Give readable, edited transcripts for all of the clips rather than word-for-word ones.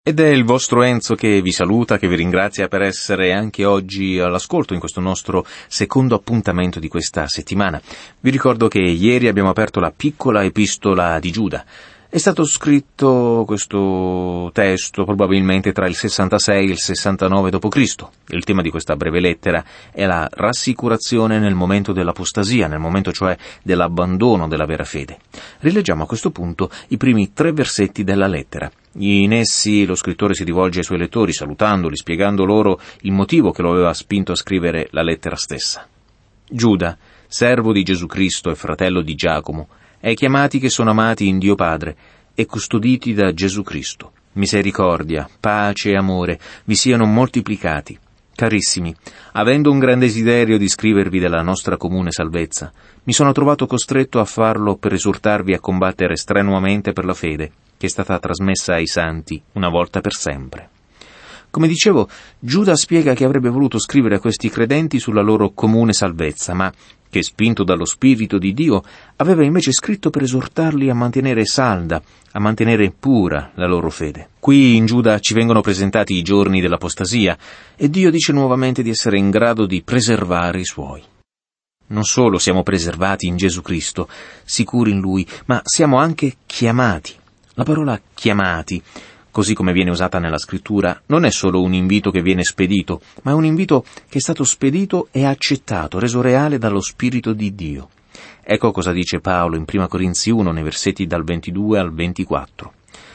Ed è il vostro Enzo che vi saluta, che vi ringrazia per essere anche oggi all'ascolto in questo nostro secondo appuntamento di questa settimana. Vi ricordo che ieri abbiamo aperto la piccola epistola di Giuda. È stato scritto questo testo probabilmente tra il 66 e il 69 d.C. Il tema di questa breve lettera è la rassicurazione nel momento dell'apostasia, nel momento cioè dell'abbandono della vera fede. Rileggiamo a questo punto i primi 3 versetti della lettera. In essi lo scrittore si rivolge ai suoi lettori, salutandoli, spiegando loro il motivo che lo aveva spinto a scrivere la lettera stessa. Giuda, servo di Gesù Cristo e fratello di Giacomo, ai chiamati che sono amati in Dio Padre e custoditi da Gesù Cristo. Misericordia, pace e amore vi siano moltiplicati. Carissimi, avendo un gran desiderio di scrivervi della nostra comune salvezza, mi sono trovato costretto a farlo per esortarvi a combattere strenuamente per la fede, che è stata trasmessa ai santi una volta per sempre. Come dicevo, Giuda spiega che avrebbe voluto scrivere a questi credenti sulla loro comune salvezza, ma che, spinto dallo Spirito di Dio, aveva invece scritto per esortarli a mantenere salda, a mantenere pura la loro fede. Qui in Giuda ci vengono presentati i giorni dell'apostasia, e Dio dice nuovamente di essere in grado di preservare i suoi. Non solo siamo preservati in Gesù Cristo, sicuri in Lui, ma siamo anche chiamati. La parola chiamati, così come viene usata nella Scrittura, non è solo un invito che viene spedito, ma è un invito che è stato spedito e accettato, reso reale dallo Spirito di Dio. Ecco cosa dice Paolo in 1 Corinzi 1, nei versetti dal 22 al 24.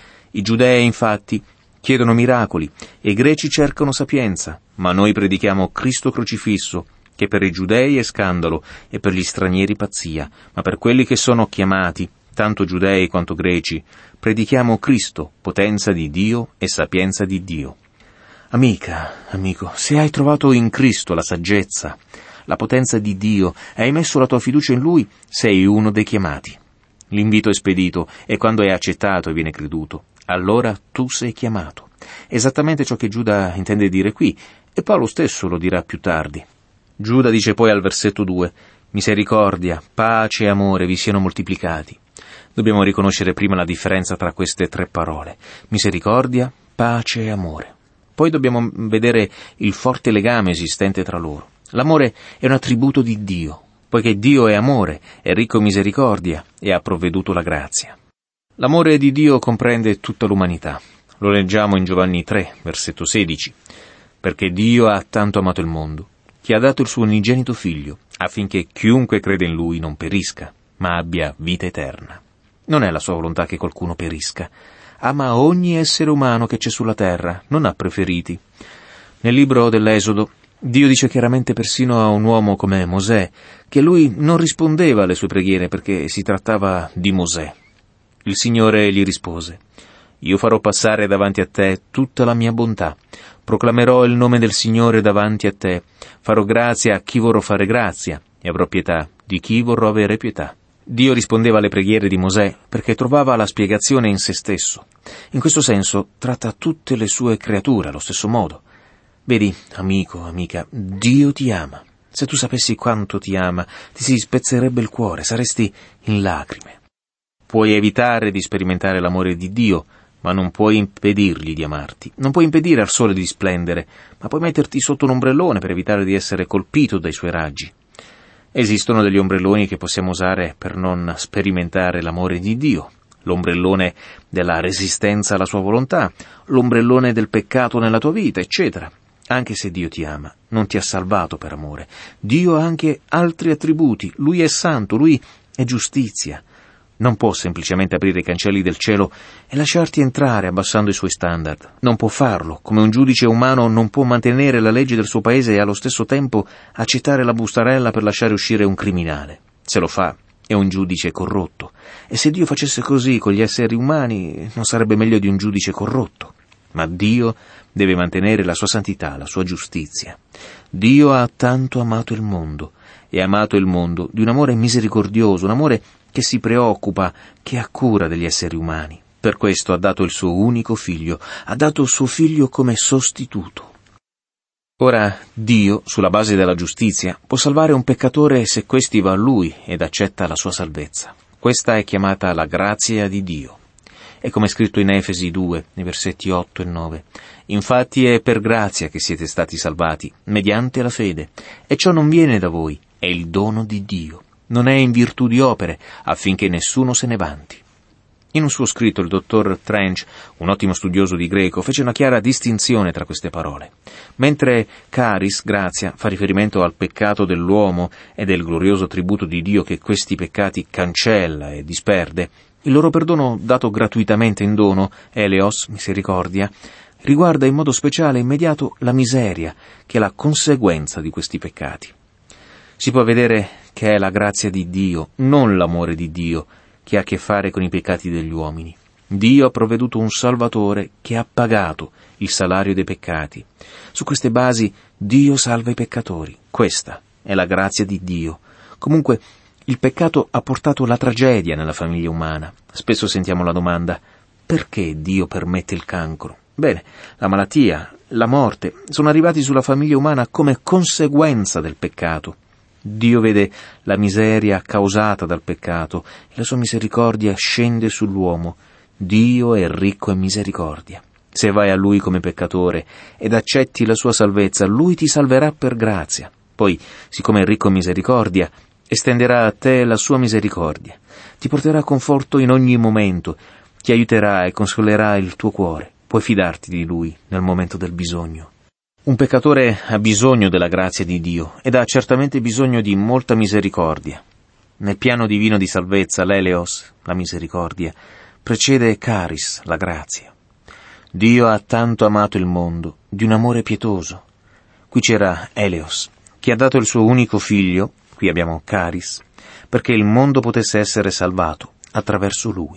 I giudei, infatti, chiedono miracoli, e i greci cercano sapienza, ma noi predichiamo Cristo crocifisso, che per i giudei è scandalo e per gli stranieri pazzia, ma per quelli che sono chiamati, tanto giudei quanto greci, predichiamo Cristo, potenza di Dio e sapienza di Dio. Amica, amico, se hai trovato in Cristo la saggezza, la potenza di Dio, e hai messo la tua fiducia in Lui, sei uno dei chiamati. L'invito è spedito, e quando è accettato e viene creduto, allora tu sei chiamato. Esattamente ciò che Giuda intende dire qui, e Paolo stesso lo dirà più tardi. Giuda dice poi al versetto 2, misericordia, pace e amore vi siano moltiplicati. Dobbiamo riconoscere prima la differenza tra queste 3 parole, misericordia, pace e amore. Poi dobbiamo vedere il forte legame esistente tra loro. L'amore è un attributo di Dio, poiché Dio è amore, è ricco in misericordia e ha provveduto la grazia. L'amore di Dio comprende tutta l'umanità. Lo leggiamo in Giovanni 3, versetto 16. Perché Dio ha tanto amato il mondo, che ha dato il suo unigenito Figlio, affinché chiunque crede in Lui non perisca, ma abbia vita eterna. Non è la sua volontà che qualcuno perisca. Ama ogni essere umano che c'è sulla terra, non ha preferiti. Nel libro dell'Esodo, Dio dice chiaramente persino a un uomo come Mosè, che lui non rispondeva alle sue preghiere perché si trattava di Mosè. Il Signore gli rispose, «Io farò passare davanti a te tutta la mia bontà, proclamerò il nome del Signore davanti a te, farò grazia a chi vorrò fare grazia, e avrò pietà di chi vorrò avere pietà». Dio rispondeva alle preghiere di Mosè perché trovava la spiegazione in se stesso. In questo senso tratta tutte le sue creature allo stesso modo. Vedi, amico, amica, Dio ti ama. Se tu sapessi quanto ti ama, ti si spezzerebbe il cuore, saresti in lacrime. Puoi evitare di sperimentare l'amore di Dio, ma non puoi impedirgli di amarti. Non puoi impedire al sole di splendere, ma puoi metterti sotto un ombrellone per evitare di essere colpito dai suoi raggi. Esistono degli ombrelloni che possiamo usare per non sperimentare l'amore di Dio. L'ombrellone della resistenza alla sua volontà, l'ombrellone del peccato nella tua vita, eccetera. Anche se Dio ti ama, non ti ha salvato per amore. Dio ha anche altri attributi. Lui è santo, Lui è giustizia. Non può semplicemente aprire i cancelli del cielo e lasciarti entrare abbassando i suoi standard. Non può farlo, come un giudice umano non può mantenere la legge del suo paese e allo stesso tempo accettare la bustarella per lasciare uscire un criminale. Se lo fa, è un giudice corrotto. E se Dio facesse così con gli esseri umani, non sarebbe meglio di un giudice corrotto. Ma Dio deve mantenere la sua santità, la sua giustizia. Dio ha tanto amato il mondo, e ha amato il mondo di un amore misericordioso, un amore che si preoccupa, che ha cura degli esseri umani. Per questo ha dato il suo unico figlio, ha dato il suo figlio come sostituto. Ora, Dio, sulla base della giustizia, può salvare un peccatore se questi va a Lui ed accetta la sua salvezza. Questa è chiamata la grazia di Dio. È come è scritto in Efesi 2, nei versetti 8 e 9. Infatti è per grazia che siete stati salvati, mediante la fede. E ciò non viene da voi, è il dono di Dio. Non è in virtù di opere, affinché nessuno se ne vanti. In un suo scritto il dottor Trench, un ottimo studioso di greco, fece una chiara distinzione tra queste parole. Mentre charis, grazia, fa riferimento al peccato dell'uomo e del glorioso tributo di Dio che questi peccati cancella e disperde, il loro perdono dato gratuitamente in dono, eleos, misericordia, riguarda in modo speciale e immediato la miseria, che è la conseguenza di questi peccati. Si può vedere che è la grazia di Dio, non l'amore di Dio, che ha a che fare con i peccati degli uomini. Dio ha provveduto un Salvatore che ha pagato il salario dei peccati. Su queste basi Dio salva i peccatori. Questa è la grazia di Dio. Comunque, il peccato ha portato la tragedia nella famiglia umana. Spesso sentiamo la domanda: perché Dio permette il cancro? Bene, la malattia, la morte sono arrivati sulla famiglia umana come conseguenza del peccato. Dio vede la miseria causata dal peccato e la sua misericordia scende sull'uomo. Dio è ricco in misericordia. Se vai a Lui come peccatore ed accetti la sua salvezza, Lui ti salverà per grazia. Poi, siccome è ricco in misericordia, estenderà a te la sua misericordia. Ti porterà conforto in ogni momento, ti aiuterà e consolerà il tuo cuore. Puoi fidarti di Lui nel momento del bisogno. Un peccatore ha bisogno della grazia di Dio ed ha certamente bisogno di molta misericordia. Nel piano divino di salvezza, l'eleos, la misericordia, precede charis, la grazia. Dio ha tanto amato il mondo, di un amore pietoso. Qui c'era eleos, che ha dato il suo unico figlio, qui abbiamo charis, perché il mondo potesse essere salvato attraverso lui.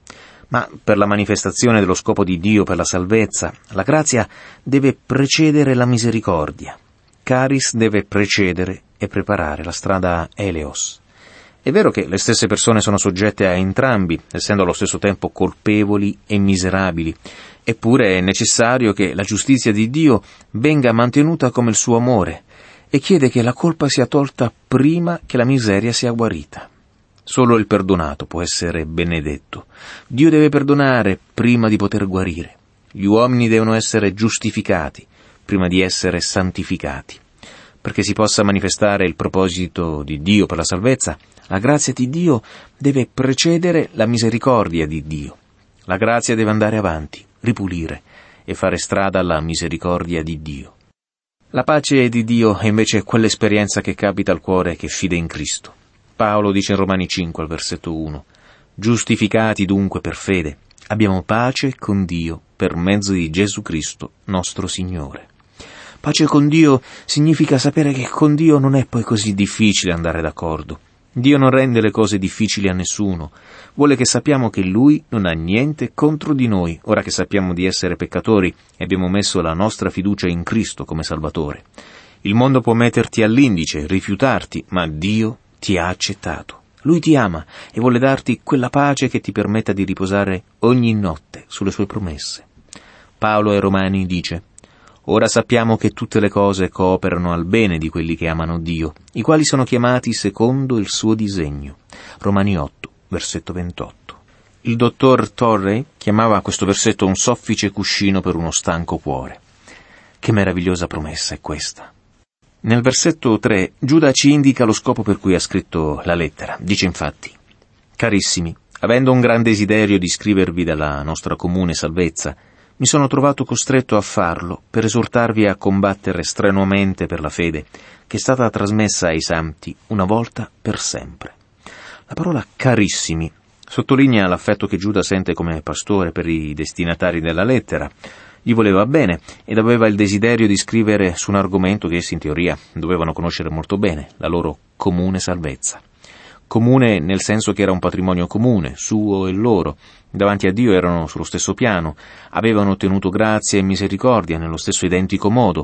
Ma per la manifestazione dello scopo di Dio per la salvezza, la grazia deve precedere la misericordia. Charis deve precedere e preparare la strada a eleos. È vero che le stesse persone sono soggette a entrambi, essendo allo stesso tempo colpevoli e miserabili, eppure è necessario che la giustizia di Dio venga mantenuta come il suo amore e chiede che la colpa sia tolta prima che la miseria sia guarita. Solo il perdonato può essere benedetto. Dio deve perdonare prima di poter guarire. Gli uomini devono essere giustificati prima di essere santificati. Perché si possa manifestare il proposito di Dio per la salvezza, la grazia di Dio deve precedere la misericordia di Dio. La grazia deve andare avanti, ripulire e fare strada alla misericordia di Dio. La pace di Dio è invece quell'esperienza che capita al cuore che fida in Cristo. Paolo dice in Romani 5 al versetto 1: giustificati dunque per fede, abbiamo pace con Dio per mezzo di Gesù Cristo, nostro Signore. Pace con Dio significa sapere che con Dio non è poi così difficile andare d'accordo. Dio non rende le cose difficili a nessuno. Vuole che sappiamo che Lui non ha niente contro di noi, ora che sappiamo di essere peccatori e abbiamo messo la nostra fiducia in Cristo come Salvatore. Il mondo può metterti all'indice, rifiutarti, ma Dio ti ha accettato. Lui ti ama e vuole darti quella pace che ti permetta di riposare ogni notte sulle sue promesse. Paolo ai Romani dice: ora sappiamo che tutte le cose cooperano al bene di quelli che amano Dio, i quali sono chiamati secondo il suo disegno. Romani 8, versetto 28. Il dottor Torrey chiamava questo versetto un soffice cuscino per uno stanco cuore. Che meravigliosa promessa è questa! Nel versetto 3 Giuda ci indica lo scopo per cui ha scritto la lettera. Dice infatti: carissimi, avendo un gran desiderio di scrivervi della nostra comune salvezza, mi sono trovato costretto a farlo per esortarvi a combattere strenuamente per la fede, che è stata trasmessa ai santi una volta per sempre. La parola carissimi sottolinea l'affetto che Giuda sente come pastore per i destinatari della lettera. Gli voleva bene ed aveva il desiderio di scrivere su un argomento che essi in teoria dovevano conoscere molto bene, la loro comune salvezza. Comune nel senso che era un patrimonio comune, suo e loro. Davanti a Dio erano sullo stesso piano, avevano ottenuto grazia e misericordia nello stesso identico modo.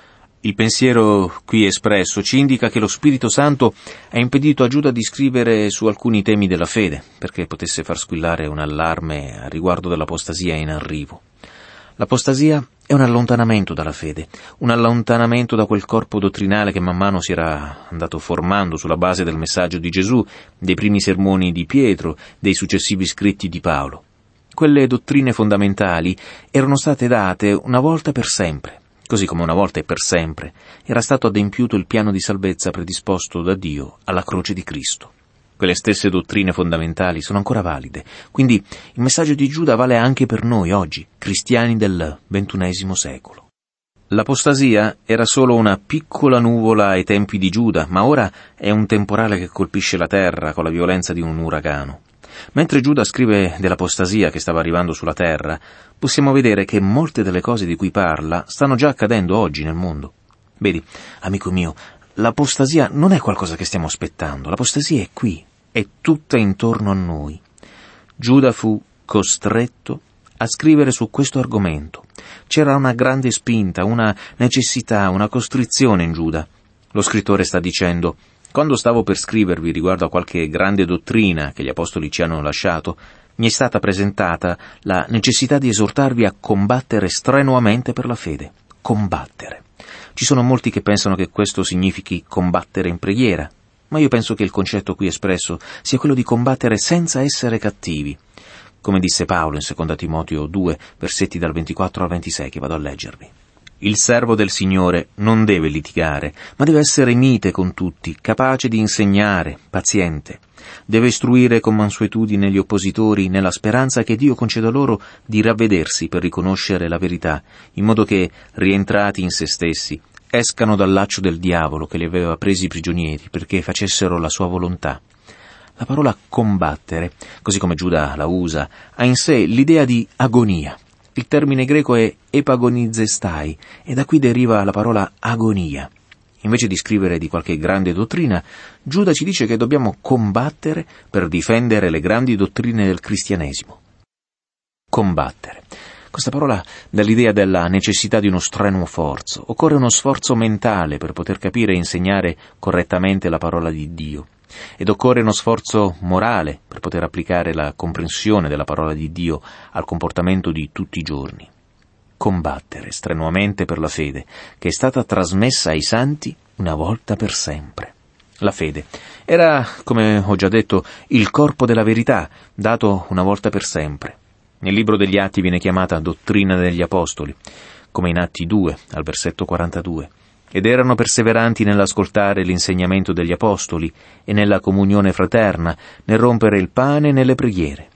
Il pensiero qui espresso ci indica che lo Spirito Santo ha impedito a Giuda di scrivere su alcuni temi della fede, perché potesse far squillare un allarme a riguardo dell'apostasia in arrivo. L'apostasia è un allontanamento dalla fede, un allontanamento da quel corpo dottrinale che man mano si era andato formando sulla base del messaggio di Gesù, dei primi sermoni di Pietro, dei successivi scritti di Paolo. quelle dottrine fondamentali erano state date una volta per sempre, così come una volta e per sempre era stato adempiuto il piano di salvezza predisposto da Dio alla croce di Cristo. Quelle stesse dottrine fondamentali sono ancora valide, quindi il messaggio di Giuda vale anche per noi oggi, cristiani del XXI secolo. L'apostasia era solo una piccola nuvola ai tempi di Giuda, ma ora è un temporale che colpisce la terra con la violenza di un uragano. Mentre Giuda scrive dell'apostasia che stava arrivando sulla terra, possiamo vedere che molte delle cose di cui parla stanno già accadendo oggi nel mondo. Vedi, amico mio, l'apostasia non è qualcosa che stiamo aspettando, l'apostasia è qui, è tutta intorno a noi. Giuda fu costretto a scrivere su questo argomento. C'era una grande spinta, una necessità, una costrizione in Giuda. Lo scrittore sta dicendo: quando stavo per scrivervi riguardo a qualche grande dottrina che gli apostoli ci hanno lasciato, mi è stata presentata la necessità di esortarvi a combattere strenuamente per la fede. Combattere. Ci sono molti che pensano che questo significhi combattere in preghiera, ma io penso che il concetto qui espresso sia quello di combattere senza essere cattivi. Come disse Paolo in 2 Timoteo 2, versetti dal 24 al 26, che vado a leggervi. Il servo del Signore non deve litigare, ma deve essere mite con tutti, capace di insegnare, paziente. Deve istruire con mansuetudine gli oppositori nella speranza che Dio conceda loro di ravvedersi per riconoscere la verità, in modo che, rientrati in se stessi, escano dal laccio del diavolo che li aveva presi prigionieri perché facessero la sua volontà. La parola combattere, così come Giuda la usa, ha in sé l'idea di agonia. Il termine greco è epagonizestai e da qui deriva la parola agonia. Invece di scrivere di qualche grande dottrina, Giuda ci dice che dobbiamo combattere per difendere le grandi dottrine del cristianesimo. Combattere. Questa parola dà l'idea della necessità di uno strenuo sforzo. Occorre uno sforzo mentale per poter capire e insegnare correttamente la parola di Dio. Ed occorre uno sforzo morale per poter applicare la comprensione della parola di Dio al comportamento di tutti i giorni. Combattere strenuamente per la fede, che è stata trasmessa ai santi una volta per sempre. La fede era, come ho già detto, il corpo della verità, dato una volta per sempre. Nel libro degli Atti viene chiamata dottrina degli Apostoli, come in Atti 2, al versetto 42. Ed erano perseveranti nell'ascoltare l'insegnamento degli Apostoli e nella comunione fraterna, nel rompere il pane e nelle preghiere.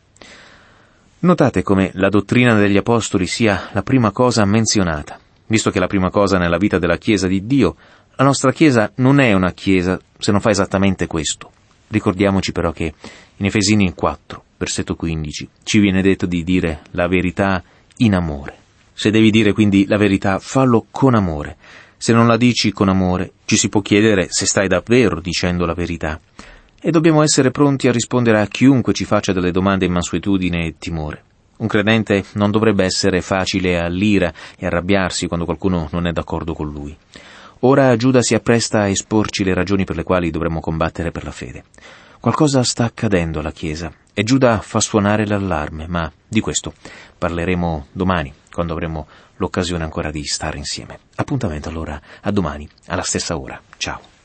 Notate come la dottrina degli Apostoli sia la prima cosa menzionata. Visto che è la prima cosa nella vita della Chiesa di Dio, la nostra Chiesa non è una Chiesa se non fa esattamente questo. Ricordiamoci però che in Efesini 4, versetto 15, ci viene detto di dire la verità in amore. Se devi dire quindi la verità, fallo con amore. Se non la dici con amore, ci si può chiedere se stai davvero dicendo la verità. E dobbiamo essere pronti a rispondere a chiunque ci faccia delle domande in mansuetudine e timore. Un credente non dovrebbe essere facile all'ira e arrabbiarsi quando qualcuno non è d'accordo con lui. Ora Giuda si appresta a esporci le ragioni per le quali dovremmo combattere per la fede. Qualcosa sta accadendo alla Chiesa e Giuda fa suonare l'allarme, ma di questo parleremo domani, quando avremo l'occasione ancora di stare insieme. Appuntamento allora a domani, alla stessa ora. Ciao.